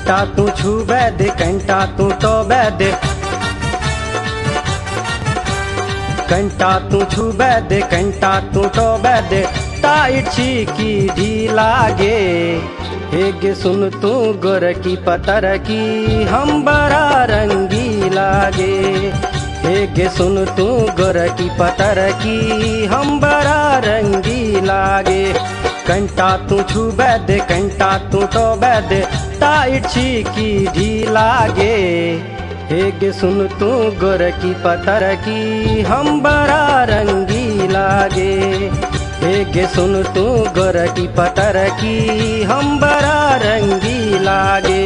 कंटा तू छूबे दे कंटा तू टोबे दे, कंटा तू छूबे दे कंटा तू टोबे दे, टाइट की ढीला गे। हेगे सुन तू गोर की पतर की हम बड़ा रंगी लागे। हेगे सुन तू गोर की पतर की हम बड़ा रंगी लागे। कंटा तू छूबे दे कंटा तू टोबे दे, टाइट की ढीला गे। हेगे सुन तू गोर की पतर की हम बड़ा रंगी लागे। हेगे सुन तू गोर की पतर की हम बड़ा रंगी लागे।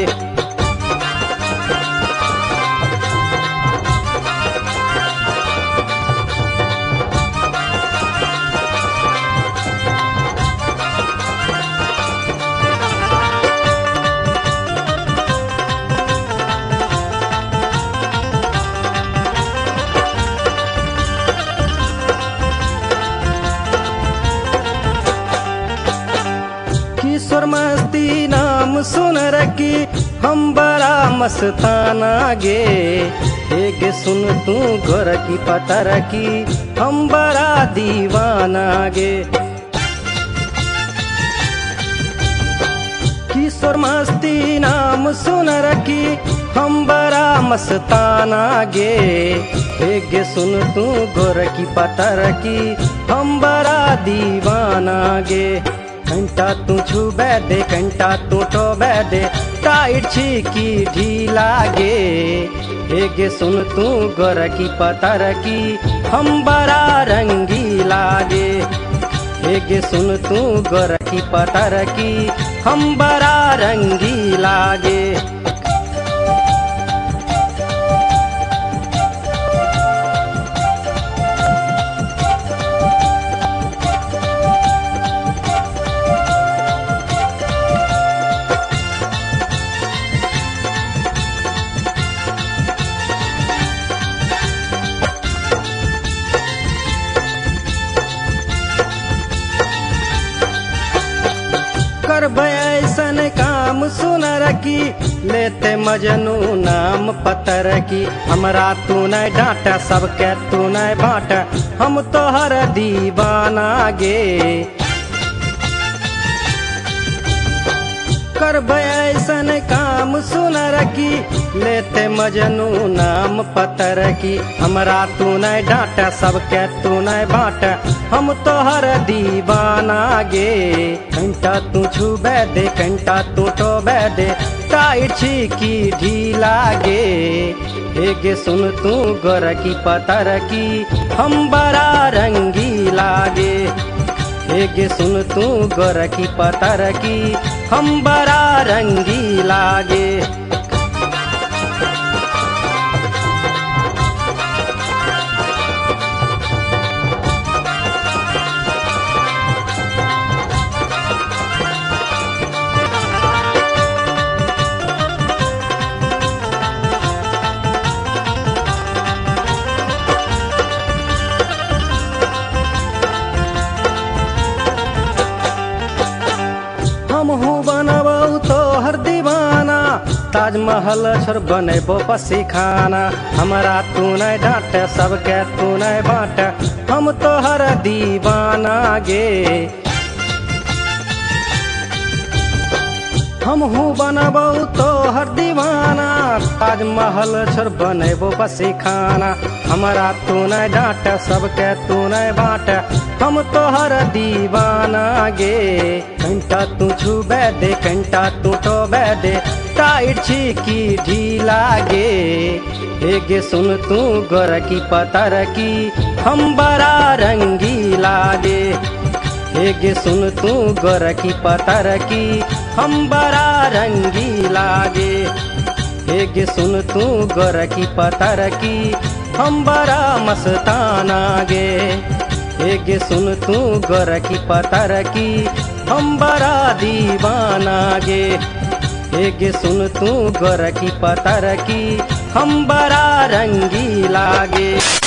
किशोर मस्ती नाम सुन रखी हम बड़ा मस्ताना गे। हेगे सुन तू गोर की पतर की हम बड़ा दीवाना गे। किशोर मस्ती नाम सुन रखी हम बड़ा मस्ताना गे। हेगे सुन तू गोर की पतर की हम बड़ा दीवाना गे। कंटा तू छूबे दे कंटा तू टोबे दे, टाइट की ढीला गे। हेगे सुन तू गोर की पतर की हम बड़ा रंगी लागे। हेगे सुन तू गोर की पतर की हम बड़ा रंगी लागे। करब ऐसन काम सुन रखी लेते मजनू नाम पतर की। हमरा तू नहीं डांट सबके तू नहीं बांट हम तोहर दीवाना गे। करब ऐसन काम सुन रखी लेते मजनू नाम पतर की। हमरा तू नहीं डांट सबके तू नहीं बांट हम तोहर दीवाना गे। कंटा तू छूबे दे कंटा तू टोबे दे, टाइट की ढीला गे। हेगे सुन तू गोर की पतर की हम बड़ा रंगी लागे। हेगे सुन तू गोर की पतर की हम बड़ा रंगी लागे। हम हूँ बनबू तो हर दीवाना, ताजमहल छोर बनेबो बसी खाना। हमरा तू नहीं डांट सबके तू नहीं बांट हम तोहर दीवाना गे। हम हूँ बनबू तो हर दीवाना, ताजमहल छोर बनेबो बसी खाना। हमरा तू नहीं डांट सबके तू नहीं बांट हम तोहर दीवाना गे। कंटा तू छूबे दे कंटा तू टोबे दे, टाइट की ढीला गे। हेगे सुन तू गोर की पतर की हम बड़ा रंगी लागे। हेगे सुन तू गोर की पतर की हम बड़ा रंगी लागे। हेगे सुन तू गोर की पतर की हम बड़ा मस्ताना गे। हेगे सुन तू गोर की पतर की हम बड़ा दीवाना गे। हेगे सुन तू गोर की पतर की हम बड़ा रंगी लागे।